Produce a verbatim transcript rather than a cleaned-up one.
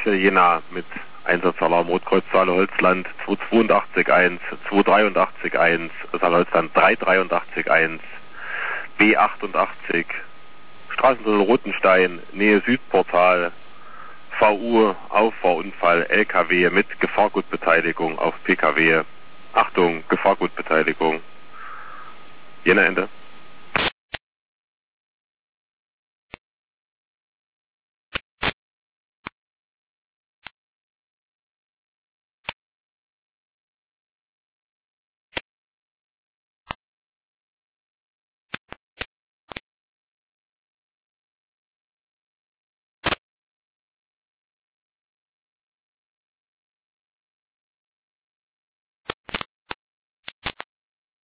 Jena mit Einsatzalarm Rotkreuzzahl Holzland zweihundertzweiundachtzig eins, zweihundertdreiundachtzig eins, Saal Holzland dreihundertdreiundachtzig eins, B achtundachtzig, Straßentunnel Rotenstein, Nähe Südportal, V U, Auffahrunfall, L K W mit Gefahrgutbeteiligung auf P K W. Achtung, Gefahrgutbeteiligung. Jena Ende.